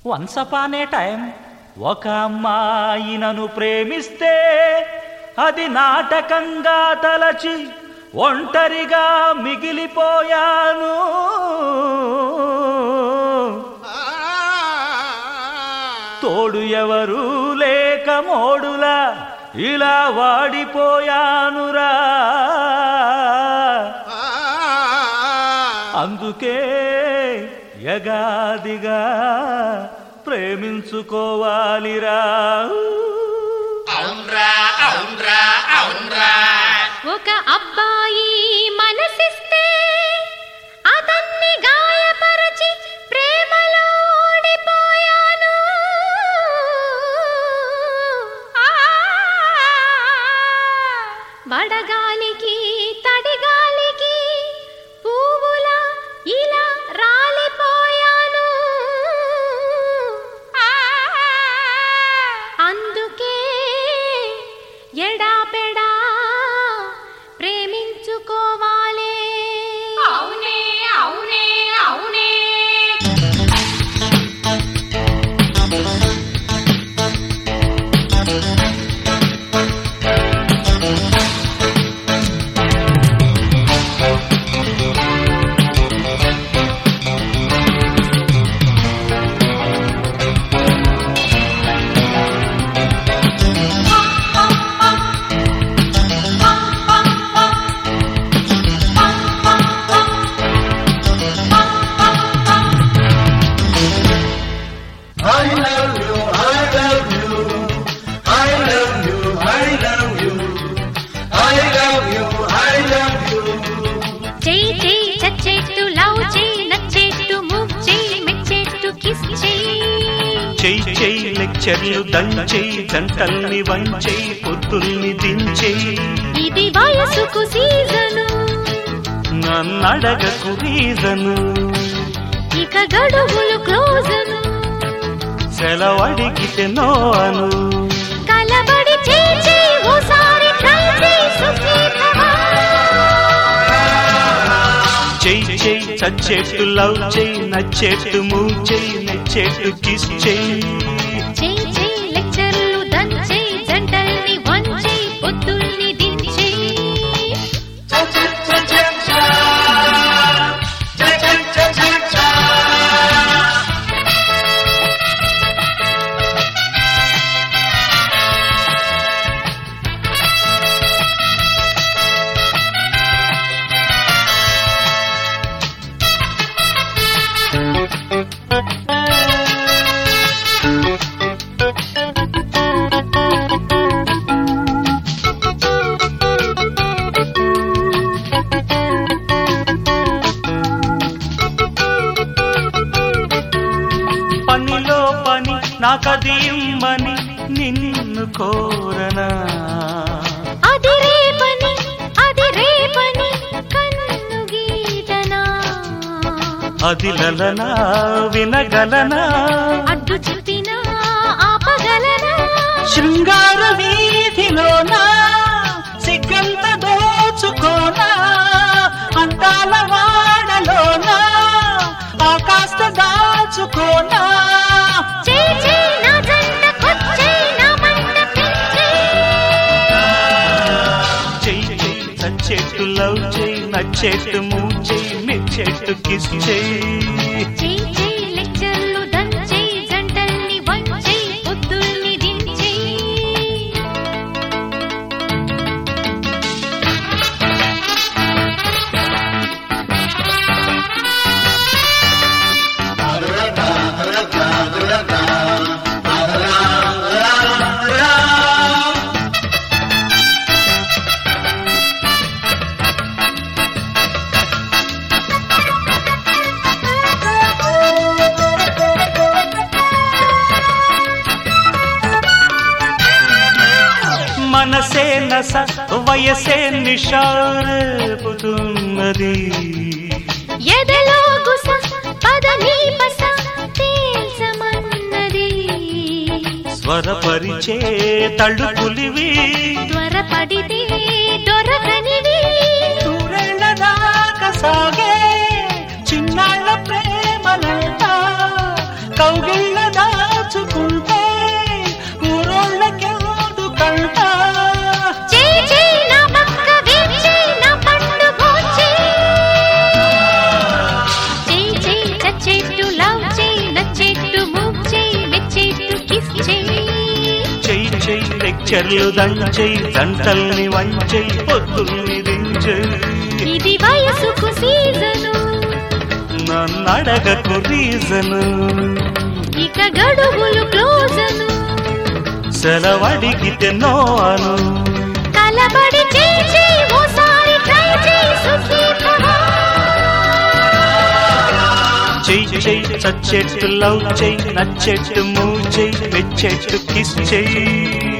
Once upon ఏ time ఒక అమ్మాయి నన్ను ప్రేమిస్తే అది నాటకంగా తలచి ఒంటరిగా మిగిలిపోయాను. తోడు ఎవరు లేక మోడులా ఇలా వాడిపోయానురా. అందుకే యగాదిగా ప్రేమించుకోవాలిరా. ఒక అబ్బాయి మనసిస్తే అతన్ని గాయపరచి ప్రేమలో ఓడిపోయాను. వడగాలికి తడిగాలికి పువ్వులా ఇలా రాలిపోయాను. అందుకే ఎడాపెడా ప్రేమించుకోవాలే. అవునే అవునే అవునే. చెయ్యి లెక్చర్లు దంచేయి జంటల్ని వంచేయి పొత్తుల్ని దించేయి. ఇది వయసుకు సీజను నన్నడగకు రీజను. ఇక గడువులు క్లోజను సెలవడిగితే నో అను. కలబడి చేయి ఓసారి ట్రై చేయి సుఖీభవ. చెయ్యి చెయ్యి చచ్చేట్టు లవ్ చెయ్యి నచ్చేట్టు మూవ్ చెయ్యి నచ్చేట్టు కిస్ చెయ్యి. చెయ్యి లెక్చర్లు దంచేయి జంటల్ని వంచేయి పొత్తుల్ని దించేయి. పనిలో పని నాకది ఇమ్మని నిన్ను కోరనా. అది రేపని కన్ను గీతనా. అది లలనా వినగలనా. అడ్డు చెప్పినా ఆపగలనా. శృంగార వీధిలోనా సిగ్గంత దోచుకోనా. అందాల వాడలోనా ఆకాశ దాచుకోనా. చెయ్యి నా జంటకొచ్చేయి నా మంట పెంచేయి. చెయ్యి చచ్చేట్టు లవ్ చెయ్యి నచ్చేట్టు మూవ్ చెయ్యి మెచ్చేట్టు కిస్ చెయ్యి. చెయ్యి లెక్చర్లు దంచేయి జంటల్ని వంచేయి పొత్తుల్ని దించేయి. మనసే నస వయసే నిషారేపుతున్నది. ఎదలో గుస పదని పస తేల్చమన్నది. స్వరపరిచే తళుకులివి త్వరపడితే దొరకనివి. దూరేళ్ల దాకా సాగే చిన్నాళ్ళ ప్రేమలంతా కౌగిళ్ళ లెక్చర్లు దంచై జంటల్ని వంచై పొద్దుల్ని దించై ఇది వయసుకు సీజను నన్నడగకు రీజను ఇక గడువులు క్లోజను సెలవడిగితే నో అను కలబడి చేయి ఓసారి ట్రై చేయి సుఖీభవ చెయ్యి చెయ్యి చచ్చేట్టు లవ్ చెయ్యి నచ్చేట్టు మూవ్ చెయ్యి మెచ్చేట్టు కిస్ చెయ్యి